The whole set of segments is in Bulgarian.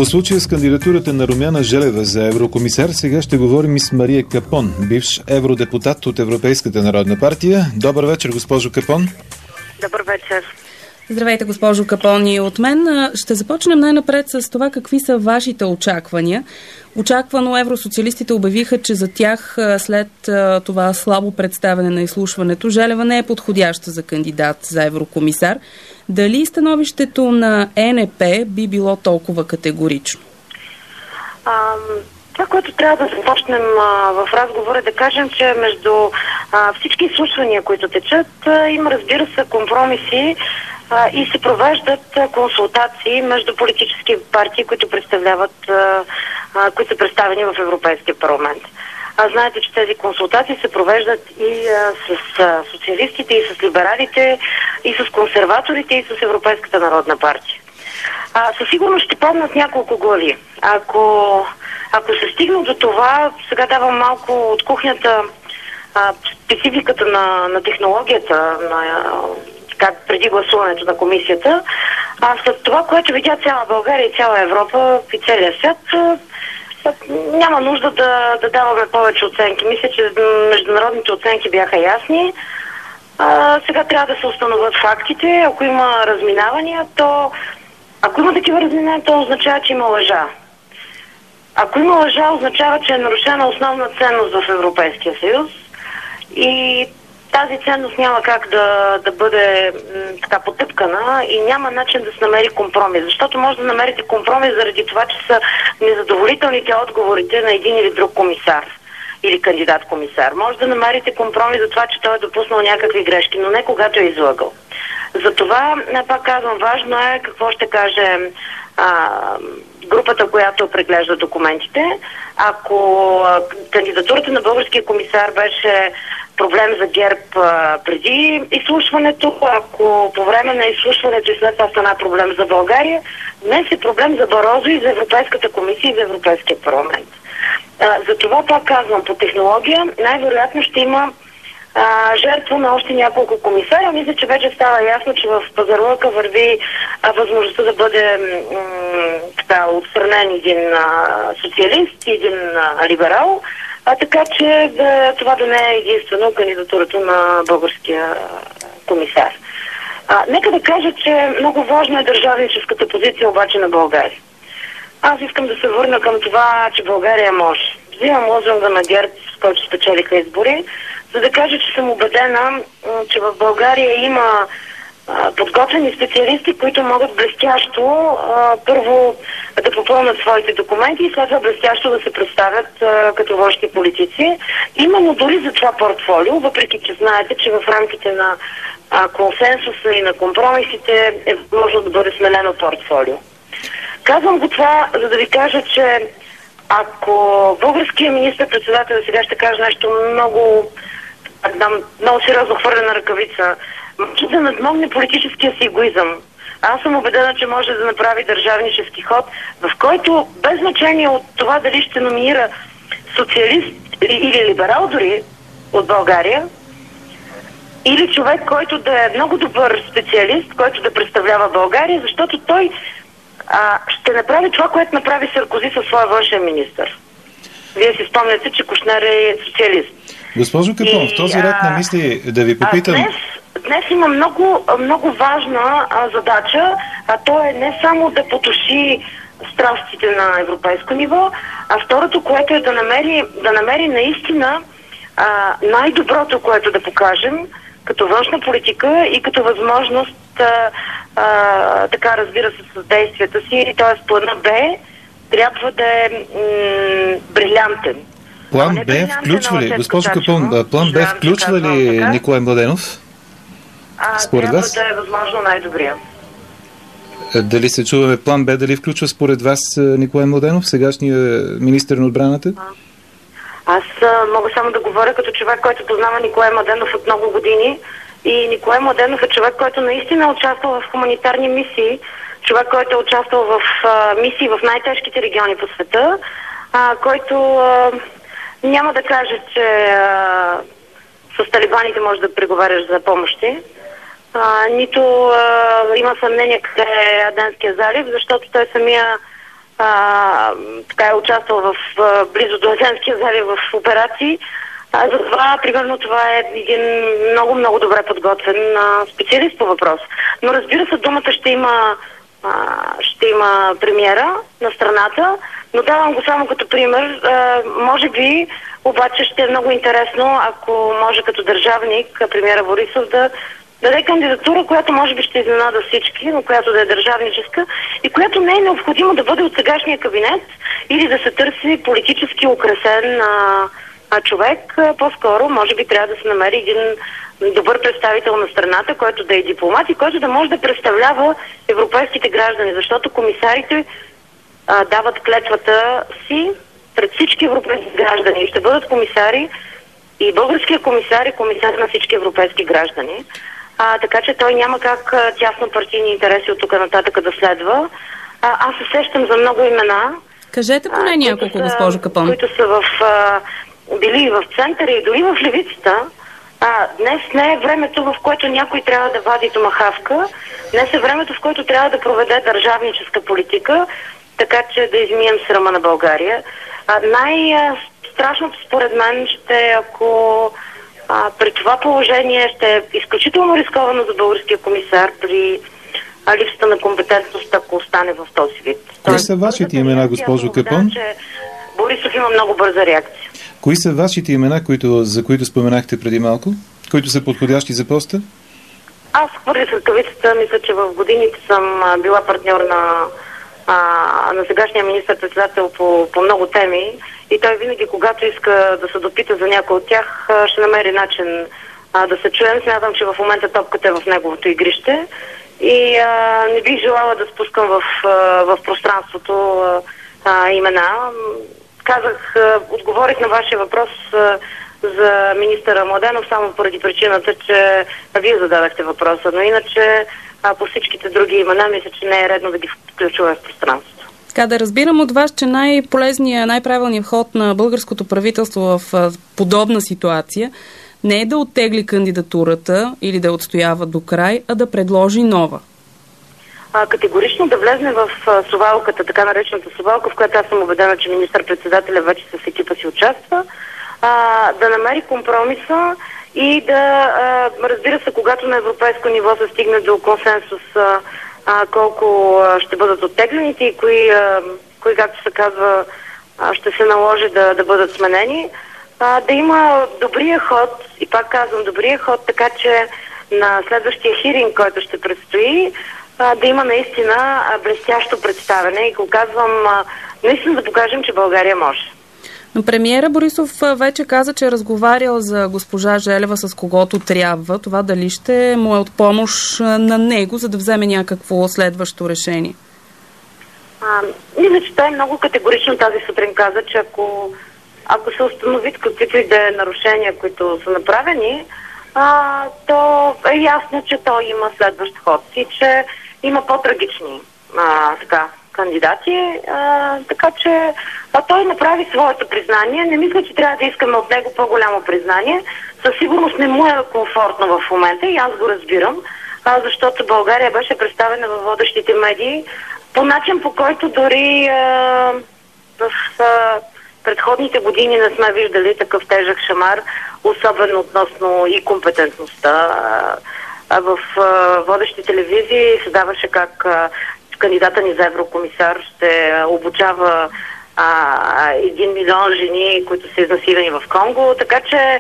По случая с кандидатурата на Румяна Желева за еврокомисар, сега ще говорим и с Мария Капон, бивш евродепутат от Европейската народна партия. Добър вечер, госпожо Капон. Добър вечер. Здравейте, госпожо Капон, и от мен. Ще започнем най-напред с това какви са вашите очаквания. Очаквано евросоциалистите обявиха, че за тях след това слабо представяне на изслушването Желева не е подходяща за кандидат за еврокомисар. Дали становището на ЕНП би било толкова категорично? Това, което трябва да започнем в разговора, е да кажем, че между всички изслушвания, които течат, има, разбира се, компромиси и се провеждат консултации между политически партии, които са представени в Европейския парламент. Знаете, че тези консултации се провеждат и с социалистите, и с либералите, и с консерваторите, и с Европейската народна партия. Със сигурност ще помнят няколко глави. Ако се стигне до това, сега давам малко от кухнята спецификата на технологията, преди гласуването на комисията, след това, което видя цяла България и цяла Европа и целия свят, няма нужда да даваме повече оценки. Мисля, че международните оценки бяха ясни. Сега трябва да се установят фактите. Ако има разминавания, ако има такива разминавания, то означава, че има лъжа. Ако има лъжа, означава, че е нарушена основна ценност в Европейския съюз и тази ценност няма как да бъде така потъпкана и няма начин да се намери компромис. Защото може да намерите компромис заради това, че са незадоволителните отговорите на един или друг комисар или кандидат-комисар. Може да намерите компромис за това, че той е допуснал някакви грешки, но не когато е излъгал. Затова, пак казвам, важно е какво ще каже групата, която преглежда документите. Ако кандидатурата на българския комисар беше проблем за ГЕРБ преди изслушването, ако по време на изслушването и след това стана проблем за България, днес е проблем за Барозу и за Европейската комисия и за Европейския парламент. Затова, пак казвам, по технология най-вероятно ще има жертва на още няколко комисаря. Мисля, че вече става ясно, че в пазарлъка върви възможността да бъде отстранен един социалист и един либерал, така че това да не е единствено кандидатурата на българския комисар. Нека да кажа, че много важна е държавническата позиция обаче на България. Аз искам да се върна към това, че България може. Взимам лозунга на ГЕРБ, с който спечелиха избори, за да кажа, че съм убедена, че в България има подготвени специалисти, които могат блестящо първо да попълнят своите документи и след това блестящо да се представят като външни политици. Именно дори за това портфолио, въпреки че знаете, че в рамките на консенсуса и на компромисите е възможно да бъде сменено портфолио. Казвам го това, за да ви кажа, че ако българският министър-председател сега ще каже нещо много сериозно хвърлена ръкавица, може да надмогне политическия си егоизъм. Аз съм убедена, че може да направи държавнически ход, в който без значение от това дали ще номинира социалист или либерал дори от България, или човек, който да е много добър специалист, който да представлява България, защото той ще направи това, което направи Саркози със своя външен министър. Вие си спомняте, че Кушнер е социалист. Госпожо Капон, в този ред на мисли да ви попитам... Днес има много, много важна задача, то е не само да потуши страстите на европейско ниво, а второто, което е да намери наистина най-доброто, което да покажем като външна политика и като възможност така, разбира се, с действията си, т.е. плана Б трябва да е брилянтен. План Б включва ли, госпожо Капон, план Б включва ли Николай Младенов? Според вас? Трябва да е възможно най-добрия. Дали се чуваме план Б, дали включва според вас Николай Младенов, сегашния министър на отбраната? Аз мога само да говоря като човек, който познава Николай Младенов от много години. И Николай Младенов е човек, който наистина е участвал в хуманитарни мисии, човек, който е участвал в мисии в най-тежките региони по света, който няма да каже, че с талибаните може да преговаряш за помощи. Нито има съмнение къде е Аденския залив, защото той самия така е участвал в близо до Азенския залив в операции. Затова, примерно, това е един много добре подготвен специалист по въпрос. Но разбира се, думата ще има премиера на страната, но давам го само като пример. Може би, обаче ще е много интересно, ако може като държавник премиера Борисов да даде кандидатура, която може би ще изненада всички, но която да е държавническа и която не е необходимо да бъде от сегашния кабинет или да се търси политически украсен човек. По-скоро, може би, трябва да се намери един добър представител на страната, който да е дипломат и който да може да представлява европейските граждани, защото комисарите дават клетвата си пред всички европейски граждани. Ще бъдат комисари и българския комисар е комисар на всички европейски граждани. Така че той няма как тясно партийни интереси от тук нататък да следва. Аз се сещам за много имена. Кажете поне няколко, госпожо Капон. Които са били в центъра и дори в левицата. Днес не е времето, в което някой трябва да вади томахавка. Днес е времето, в което трябва да проведе държавническа политика, така че да измием срама на България. Най-страшното според мен ще е, ако при това положение ще е изключително рисковано за българския комисар при липсата на компетентност, ако остане в този вид. Кои са вашите имена, госпожо Капон? Борисов има много бърза реакция. Кои са вашите имена, за които споменахте преди малко, които са подходящи за поста? Аз хвърля с ръкавицата, мисля, че в годините съм била партньор на сегашния министър-председател по много теми и той винаги, когато иска да се допита за някой от тях, ще намери начин да се чуем. Смятам, че в момента топката е в неговото игрище и не бих желала да спускам в пространството имена. Отговорих на вашия въпрос за министъра Младенов само поради причината, че вие зададахте въпроса, но иначе по всичките други имена мисля, че не е редно да ги включваме в пространството. Така да разбирам от вас, че най-полезният, най-правилният ход на българското правителство в подобна ситуация не е да оттегли кандидатурата или да отстоява до край, а да предложи нова. Категорично да влезне в совалката, така наречената совалка, в която аз съм убедена, че министър-председателя вече с екипа си участва, да намери компромиса и да, разбира се, когато на европейско ниво се стигне до консенсус колко ще бъдат оттеглените и кои, както се казва, ще се наложи да бъдат сменени, да има добрия ход, и пак казвам добрия ход, така че на следващия хиринг, който ще предстои, да има наистина блестящо представяне и го казвам, наистина да покажем, че България може. Но премиера Борисов вече каза, че е разговарял за госпожа Желева с когото трябва. Това дали ще му е от помощ на него, за да вземе някакво следващо решение? Мисля, че той много категорично тази сутрин каза, че ако се установят каквито и да е нарушения, които са направени, то е ясно, че той има следващ ход и че има по-трагични кандидати, така че той направи своето признание. Не мисля, че трябва да искаме от него по-голямо признание. Със сигурност не му е комфортно в момента и аз го разбирам, защото България беше представена във водещите медии по начин, по който дори в предходните години не сме виждали такъв тежък шамар, особено относно и компетентността. В водещи телевизии се даваше как кандидата ни за еврокомисар ще обучава 1 милион жени, които са изнасилени в Конго. Така че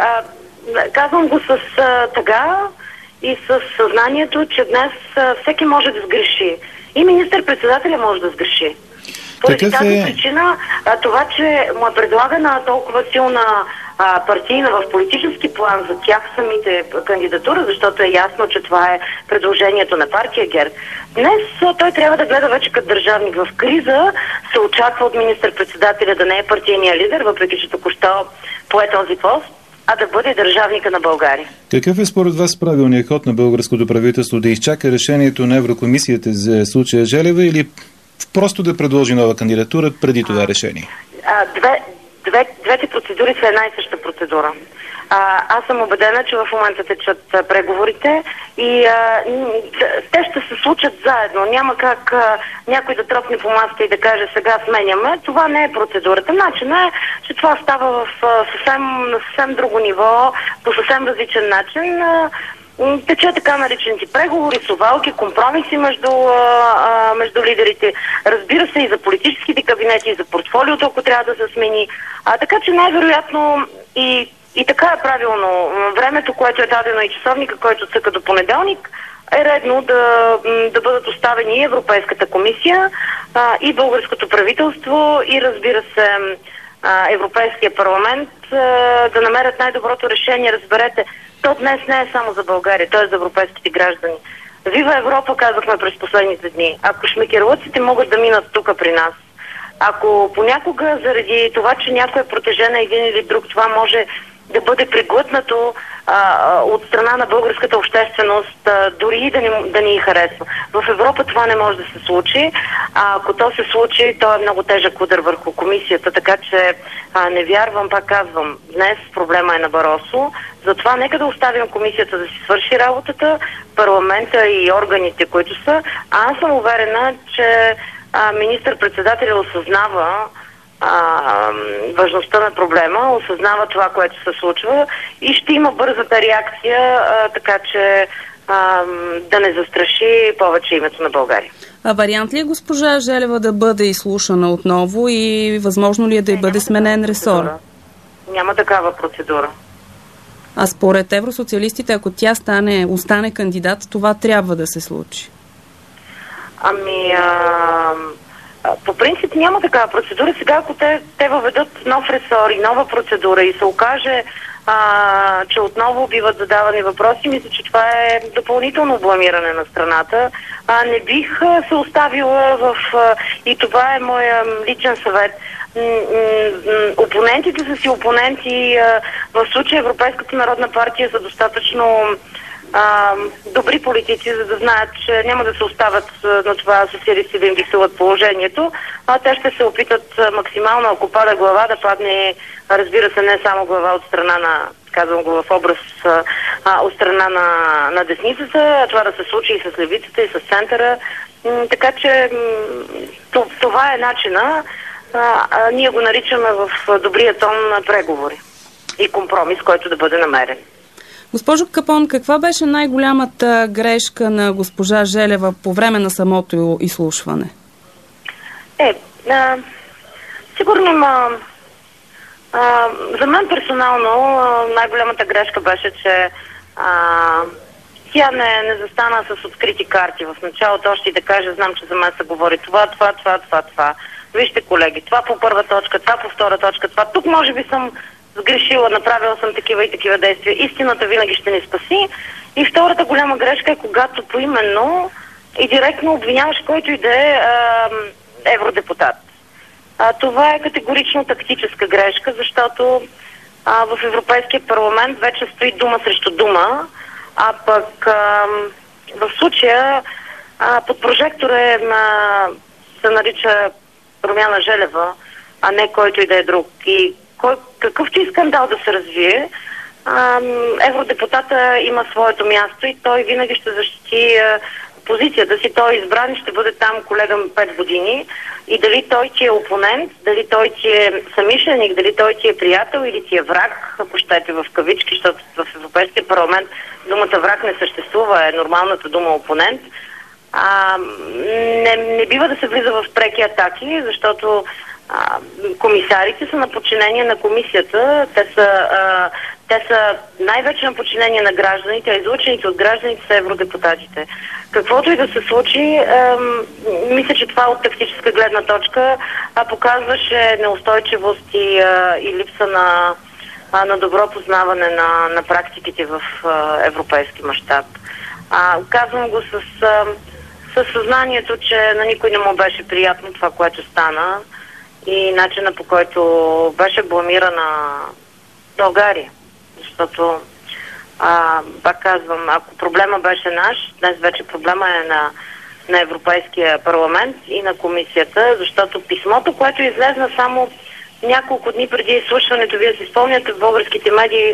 казвам го с тъга и с съзнанието, че днес всеки може да сгреши. И министър-председателя може да сгреши. Поради тази причина, това, че му е предлагана толкова силна партийна в политически план за тях самите кандидатура, защото е ясно, че това е предложението на партия ГЕРБ. Днес той трябва да гледа вече като държавник в криза. Се очаква от министър-председателя да не е партийния лидер, въпреки че току-що пое този пост, а да бъде държавника на България. Какъв е според вас правилният ход на българското правителство? Да изчака решението на Еврокомисията за случая Желева или просто да предложи нова кандидатура преди това решение? Двете процедури са една и съща процедура. Аз съм убедена, че в момента течат преговорите и те ще се случат заедно. Няма как някой да тропне по масата и да каже сега сменяме. Това не е процедурата. Начинът е, че това става на съвсем друго ниво, по съвсем различен начин. Тече така наречените преговори, совалки, компромиси между лидерите. Разбира се и за политическите кабинети, и за портфолиото, ако трябва да се смени. Така че най-вероятно и така е правилно. Времето, което е дадено и часовника, който цъка до понеделник, е редно да бъдат оставени и Европейската комисия, и българското правителство, и разбира се Европейския парламент да намерят най-доброто решение. Разберете, то днес не е само за България, то е за европейските граждани. Вива Европа, казахме през последните дни. Ако шмекерлъците могат да минат тук при нас, ако понякога заради това, че някой е протежен на един или друг, това може да бъде преглътнато от страна на българската общественост, дори и да ни харесва. В Европа това не може да се случи. Ако то се случи, то е много тежък удар върху комисията, така че не вярвам, пак казвам, днес проблема е на Баросо. Затова нека да оставим комисията да си свърши работата, парламента и органите, които са. Аз съм уверена, че министър-председателят осъзнава важността на проблема, осъзнава това, което се случва и ще има бързата реакция, така че да не застраши повече името на България. А вариант ли е госпожа Желева да бъде изслушана отново и възможно ли е да бъде сменен ресор? Няма такава процедура. А според евросоциалистите, ако тя остане кандидат, това трябва да се случи? По принцип няма такава процедура. Сега, ако те въведат нов ресор и нова процедура и се окаже, че отново биват задавани въпроси, мисля, че това е допълнително бламиране на страната. Не бих се оставила и това е моя личен съвет. Опонентите са си опоненти. В случая Европейската народна партия са достатъчно добри политици, за да знаят, че няма да се оставят на това социалисти да им диктуват положението, те ще се опитат максимално, ако пада глава, да падне, разбира се, не само глава от страна на, казвам го в образ, от страна на десницата, това да се случи и с левицата, и с центъра. Така че това е начина. Ние го наричаме в добрия тон на преговори и компромис, който да бъде намерен. Госпожо Капон, каква беше най-голямата грешка на госпожа Желева по време на самото изслушване? Сигурно за мен персонално най-голямата грешка беше, че тя не застана с открити карти в началото, още и да каже, знам, че за мен се говори това. Вижте, колеги, това по първа точка, това по втора точка, това. Тук може би съм сгрешила, направила съм такива и такива действия. Истината винаги ще ни спаси. И втората голяма грешка е, когато поименно и директно обвиняваш който и да е евродепутат. Това е категорично тактическа грешка, защото в Европейския парламент вече стои дума срещу дума, а пък в случая под прожектора се нарича Румяна Желева, а не който и да е друг. И какъвто и скандал да се развие, евродепутата има своето място и той винаги ще защити позицията си. Той е избран и ще бъде там колега 5 години. И дали той ти е опонент, дали той ти е съмишленик, дали той ти е приятел или ти е враг, ако щете в кавички, защото в Европейския парламент думата враг не съществува, е нормалната дума опонент. Не бива да се влиза в преки атаки, защото комисарите са на подчинение на комисията, те са най-вече на подчинение на гражданите, а излъчените от гражданите са евродепутатите. Каквото и да се случи, мисля, че това от тактическа гледна точка показваше неустойчивост и липса на добро познаване на практиките в европейски мащаб. Казвам го със съзнанието, че на никой не му беше приятно това, което стана и начина, по който беше бламирана България. Защото, пак казвам, ако проблема беше наш, днес вече проблема е на Европейския парламент и на комисията, защото писмото, което излезна само няколко дни преди изслушването, вие си спомняте, в българските медии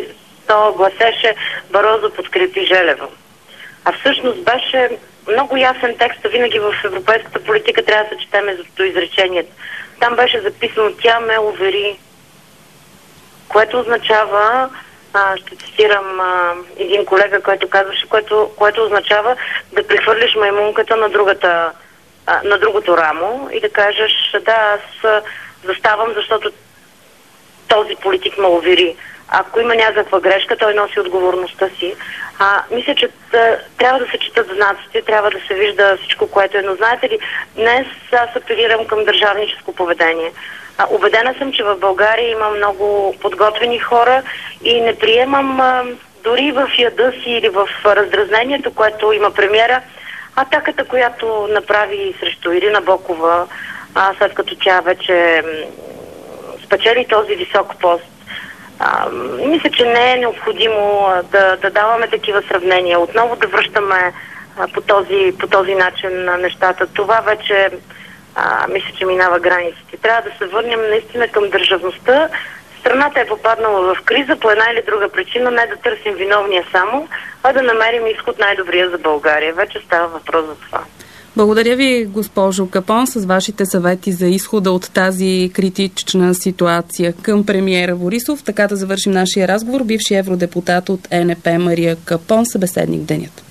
То гласеше: Барозо подкрепи Желева. А всъщност беше много ясен текст, винаги в европейската политика трябва да се четеме за изречението. Там беше записано: тя ме увери, което означава, ще цитирам един колега, който казваше, което означава да прехвърлиш маймунката на другото рамо и да кажеш: да, аз заставам, защото този политик ме увери. Ако има някаква грешка, той носи отговорността си. Мисля, че трябва да се четат знаците, трябва да се вижда всичко, което е. Но знаете ли, днес аз апелирам към държавническо поведение. Убедена съм, че в България има много подготвени хора и не приемам дори в яда си или в раздразнението, което има премиера, атаката, която направи срещу Ирина Бокова, след като тя вече спечели този висок пост. Мисля, че не е необходимо да даваме такива сравнения. Отново да връщаме по този начин на нещата. Това вече мисля, че минава границите. Трябва да се върнем наистина към държавността. Страната е попаднала в криза по една или друга причина, не да търсим виновния само, а да намерим изход най-добрия за България. Вече става въпрос за това. Благодаря ви, госпожо Капон, с вашите съвети за изхода от тази критична ситуация към премиера Борисов. Така да завършим нашия разговор. Бивши евродепутат от ЕНП Мария Капон, събеседник Денят.